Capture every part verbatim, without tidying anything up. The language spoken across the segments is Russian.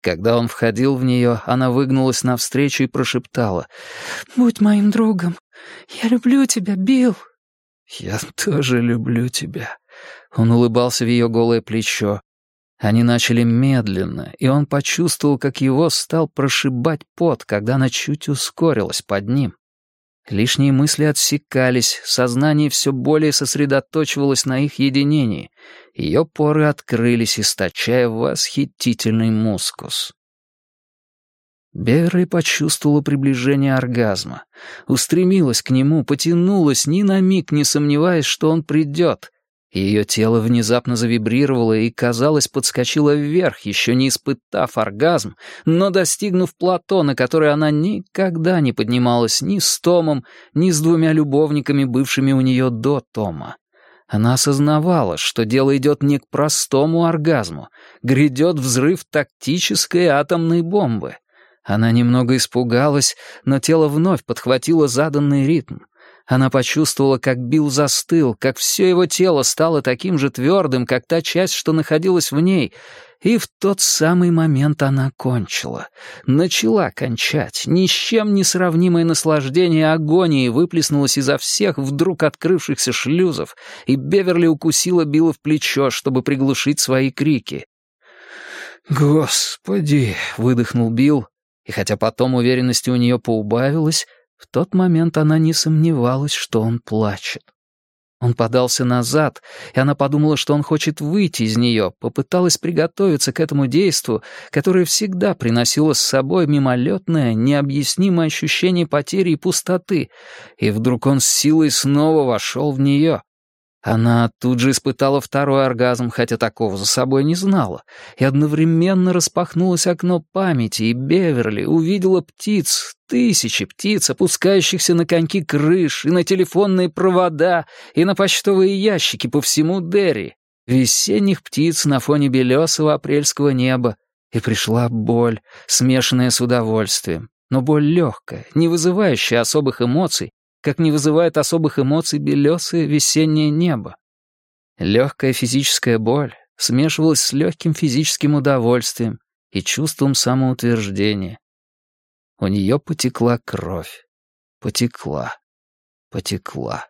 Когда он входил в нее, она выгнулась навстречу и прошептала: «Будь моим другом. Я люблю тебя, Билл». «Я тоже люблю тебя». Он улыбался в ее голое плечо. Они начали медленно, и он почувствовал, как его стал прошибать пот, когда она чуть ускорилась под ним. Лишние мысли отсекались, сознание все более сосредоточивалось на их единении. Ее поры открылись, источая восхитительный мускус. Беверли почувствовала приближение оргазма. Устремилась к нему, потянулась, ни на миг не сомневаясь, что он придет. Ее тело внезапно завибрировало и, казалось, подскочило вверх, еще не испытав оргазм, но достигнув плато, на которое она никогда не поднималась ни с Томом, ни с двумя любовниками, бывшими у нее до Тома. Она осознавала, что дело идет не к простому оргазму, грядет взрыв тактической атомной бомбы. Она немного испугалась, но тело вновь подхватило заданный ритм. Она почувствовала, как Билл застыл, как все его тело стало таким же твердым, как та часть, что находилась в ней, и в тот самый момент она кончила. Начала кончать. Ни с чем не сравнимое наслаждение агонии выплеснулось изо всех вдруг открывшихся шлюзов, и Беверли укусила Билла в плечо, чтобы приглушить свои крики. «Господи!» — выдохнул Билл, и хотя потом уверенности у нее поубавилось, в тот момент она не сомневалась, что он плачет. Он подался назад, и она подумала, что он хочет выйти из нее, попыталась приготовиться к этому действу, которое всегда приносило с собой мимолетное, необъяснимое ощущение потери и пустоты, и вдруг он с силой снова вошел в нее. Она тут же испытала второй оргазм, хотя такого за собой не знала, и одновременно распахнулось окно памяти, и Беверли увидела птиц, тысячи птиц, опускающихся на коньки крыш, и на телефонные провода, и на почтовые ящики по всему Дерри, весенних птиц на фоне белесого апрельского неба, и пришла боль, смешанная с удовольствием, но боль легкая, не вызывающая особых эмоций, как не вызывает особых эмоций белесое весеннее небо. Легкая физическая боль смешивалась с легким физическим удовольствием и чувством самоутверждения. У нее потекла кровь. Потекла. Потекла.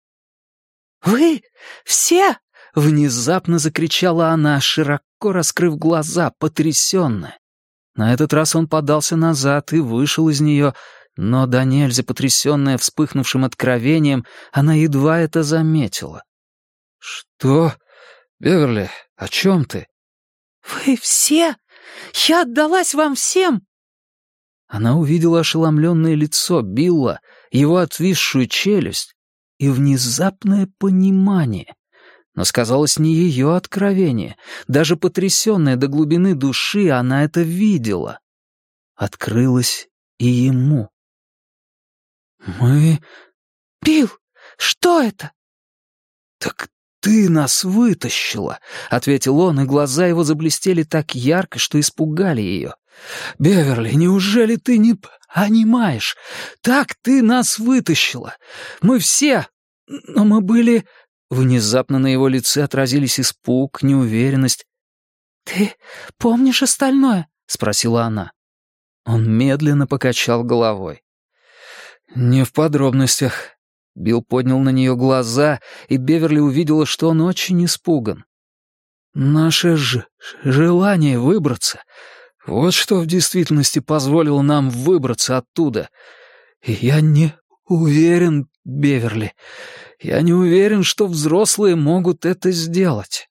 «Вы все!» — внезапно закричала она, широко раскрыв глаза, потрясённая. На этот раз он подался назад и вышел из нее, но до нельзя потрясённая вспыхнувшим откровением, она едва это заметила. «Что? Беверли, о чем ты?» «Вы все? Я отдалась вам всем!» Она увидела ошеломленное лицо Билла, его отвисшую челюсть и внезапное понимание. Но сказалось не ее откровение. Даже потрясённая до глубины души, она это видела. Открылось и ему. «Мы...» «Билл, что это?» «Так ты нас вытащила», — ответил он, и глаза его заблестели так ярко, что испугали ее. «Беверли, неужели ты не понимаешь? Так ты нас вытащила. Мы все... Но мы были...» Внезапно на его лице отразились испуг, неуверенность. «Ты помнишь остальное?» — спросила она. Он медленно покачал головой. «Не в подробностях». Билл поднял на нее глаза, и Беверли увидела, что он очень испуган. «Наше ж желание выбраться. Вот что в действительности позволило нам выбраться оттуда. И я не уверен, Беверли, я не уверен, что взрослые могут это сделать».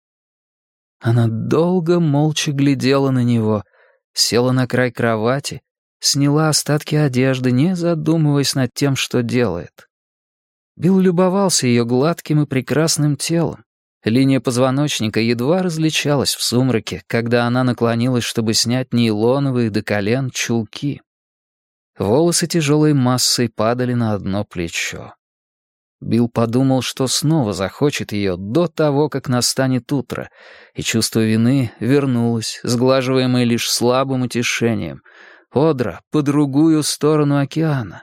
Она долго молча глядела на него, села на край кровати, сняла остатки одежды, не задумываясь над тем, что делает. Билл любовался ее гладким и прекрасным телом. Линия позвоночника едва различалась в сумраке, когда она наклонилась, чтобы снять нейлоновые до колен чулки. Волосы тяжелой массой падали на одно плечо. Билл подумал, что снова захочет ее до того, как настанет утро, и чувство вины вернулось, сглаживаемое лишь слабым утешением. Одра по другую сторону океана.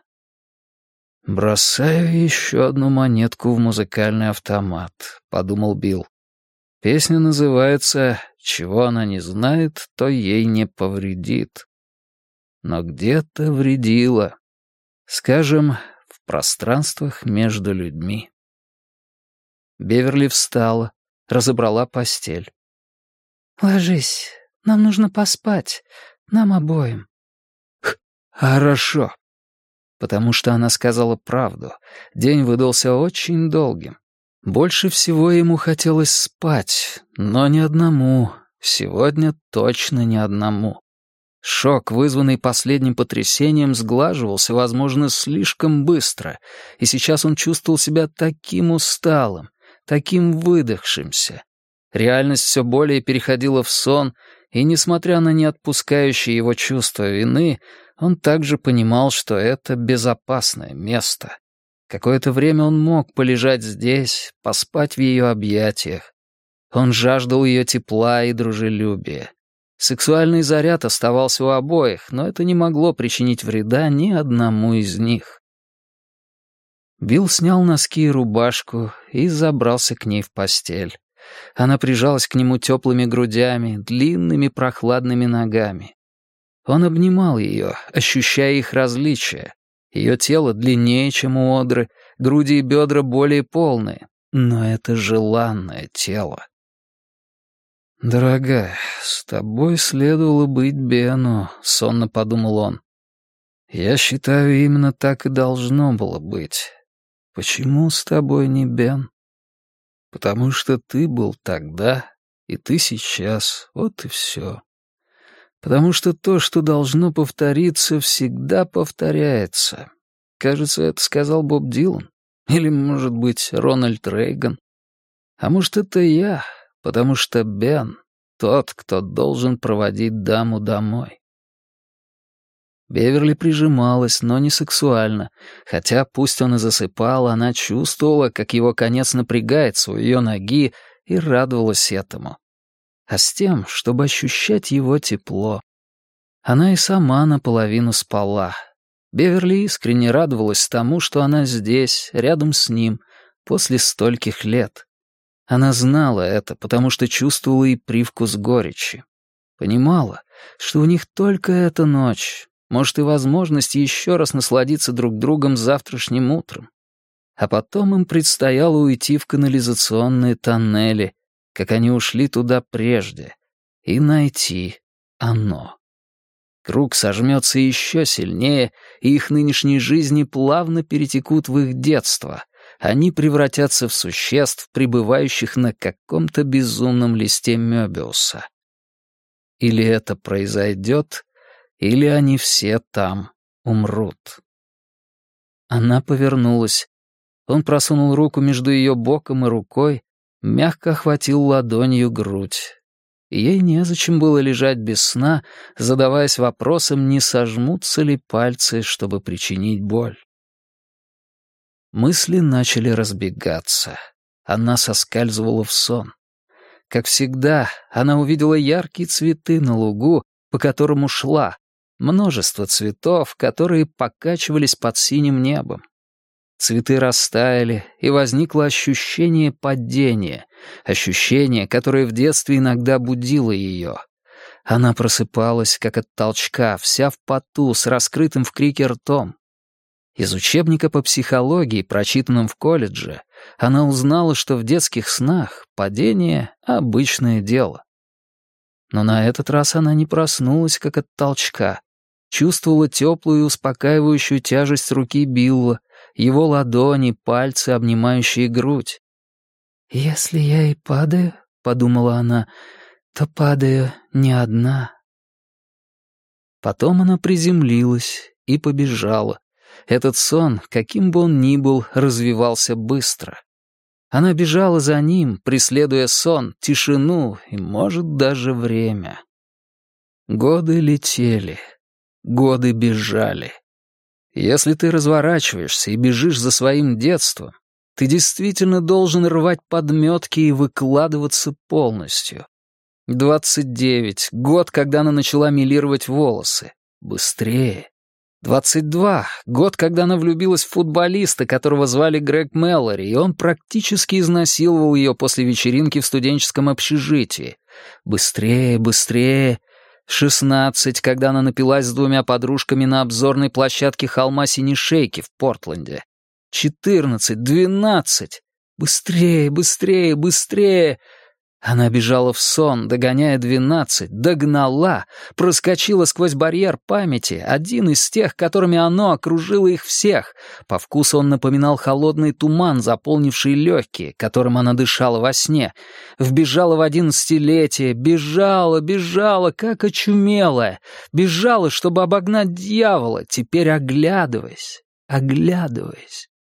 «Бросаю еще одну монетку в музыкальный автомат», — подумал Билл. Песня называется чего она не знает, то ей не повредит. Но где-то вредила. Скажем, в пространствах между людьми. Беверли встала, разобрала постель. «Ложись, нам нужно поспать, нам обоим». «Хорошо». Потому что она сказала правду. День выдался очень долгим. Больше всего ему хотелось спать, но не одному. Сегодня точно не одному. Шок, вызванный последним потрясением, сглаживался, возможно, слишком быстро, и сейчас он чувствовал себя таким усталым, таким выдохшимся. Реальность все более переходила в сон, и, несмотря на неотпускающее его чувство вины, он также понимал, что это безопасное место. Какое-то время он мог полежать здесь, поспать в ее объятиях. Он жаждал ее тепла и дружелюбия. Сексуальный заряд оставался у обоих, но это не могло причинить вреда ни одному из них. Билл снял носки и рубашку и забрался к ней в постель. Она прижалась к нему теплыми грудями, длинными прохладными ногами. Он обнимал ее, ощущая их различия. Ее тело длиннее, чем у Одры, груди и бедра более полные, но это желанное тело. «Дорогая, с тобой следовало быть Бену», — сонно подумал он. «Я считаю, именно так и должно было быть. Почему с тобой не Бен? Потому что ты был тогда, и ты сейчас, вот и все. Потому что то, что должно повториться, всегда повторяется. Кажется, это сказал Боб Дилан. Или, может быть, Рональд Рейган. А может, это я, потому что Бен — тот, кто должен проводить даму домой». Беверли прижималась, но не сексуально, хотя, пусть он и засыпал, она чувствовала, как его конец напрягается у ее ноги, и радовалась этому. А с тем, чтобы ощущать его тепло. Она и сама наполовину спала. Беверли искренне радовалась тому, что она здесь, рядом с ним, после стольких лет. Она знала это, потому что чувствовала и привкус горечи. Понимала, что у них только эта ночь, может, и возможность еще раз насладиться друг другом завтрашним утром. А потом им предстояло уйти в канализационные тоннели, как они ушли туда прежде, и найти оно. Круг сожмется еще сильнее, и их нынешние жизни плавно перетекут в их детство. Они превратятся в существ, пребывающих на каком-то безумном листе Мёбиуса. Или это произойдет, или они все там умрут. Она повернулась. Он просунул руку между ее боком и рукой, мягко охватил ладонью грудь. Ей незачем было лежать без сна, задаваясь вопросом, не сожмутся ли пальцы, чтобы причинить боль. Мысли начали разбегаться. Она соскальзывала в сон. Как всегда, она увидела яркие цветы на лугу, по которому шла, множество цветов, которые покачивались под синим небом. Цветы растаяли, и возникло ощущение падения, ощущение, которое в детстве иногда будило ее. Она просыпалась, как от толчка, вся в поту, с раскрытым в крике ртом. Из учебника по психологии, прочитанном в колледже, она узнала, что в детских снах падение — обычное дело. Но на этот раз она не проснулась, как от толчка. Чувствовала теплую и успокаивающую тяжесть руки Билла, его ладони, пальцы, обнимающие грудь. «Если я и падаю, — подумала она, — то падаю не одна». Потом она приземлилась и побежала. Этот сон, каким бы он ни был, развивался быстро. Она бежала за ним, преследуя сон, тишину и, может, даже время. Годы летели, годы бежали. Если ты разворачиваешься и бежишь за своим детством, ты действительно должен рвать подметки и выкладываться полностью. Двадцать девять, год, когда она начала милировать волосы. Быстрее. Двадцать два, год, когда она влюбилась в футболиста, которого звали Грег Мэллори, и он практически изнасиловал ее после вечеринки в студенческом общежитии. Быстрее, быстрее. Шестнадцать, когда она напилась с двумя подружками на обзорной площадке холма Синишейки в Портленде. Четырнадцать, двенадцать. Быстрее, быстрее, быстрее. Она бежала в сон, догоняя двенадцать, догнала, проскочила сквозь барьер памяти, один из тех, которыми оно окружило их всех. По вкусу он напоминал холодный туман, заполнивший легкие, которым она дышала во сне. Вбежала в одиннадцатилетие, бежала, бежала, как очумелая. Бежала, чтобы обогнать дьявола, теперь оглядываясь, оглядываясь.